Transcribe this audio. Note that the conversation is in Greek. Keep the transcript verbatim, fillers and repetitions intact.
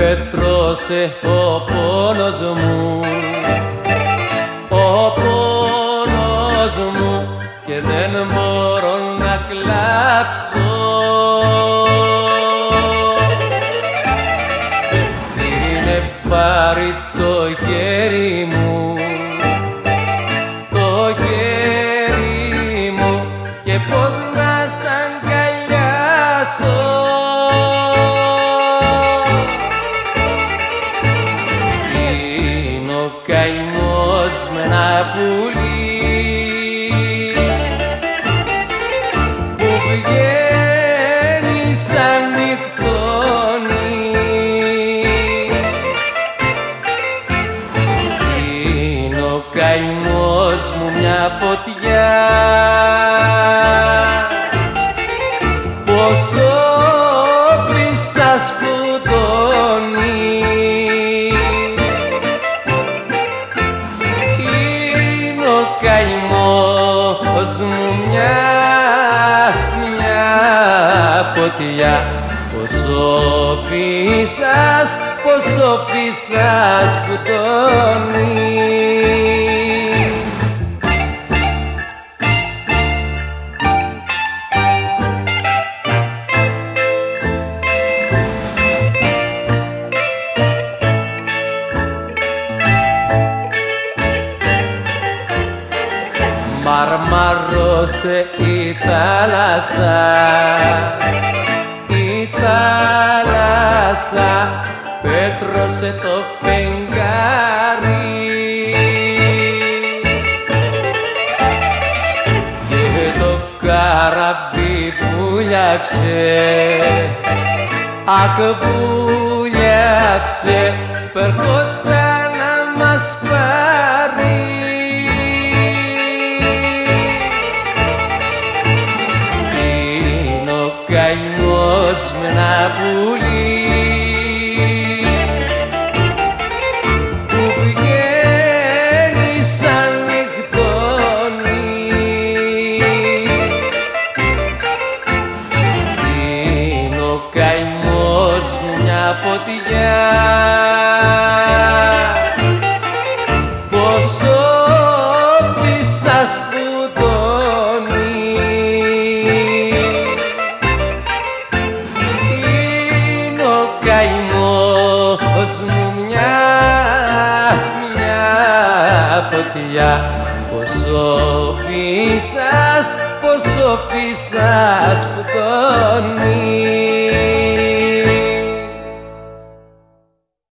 πέτρωσε ο πόνος μου, ο πόνος μου και δεν μπορώ να κλάψω. Είναι πάρει το χέρι μου, το χέρι μου και πώς να σ' αγκαλιάσω. Είναι ο καημός με ένα πουλί που βγαίνει σαν νυχτώνει. Είναι ο καημός μου μια φωτιά πόσο φύσα σπουδώνει. Είναι ο καημός μου μια, μια φωτιά πόσο φύσας, πόσο φύσας σπουδώνει. Μαρμάρωσε η θάλασσα, η θάλασσα πέτρωσε το φεγγάρι και το καράβι βούλιαξε, αχ βούλιαξε, περχόταν να μας πάρει. Καημός με ένα πουλί που βγαίνει σαν νυχτώνει. Είναι ο καημός μου μια φωτιά πόσο φύσας σπουδώνει. Καημός μου μια, μια φωτιά πόσο φύσας, πόσο φύσας σπουδώνει.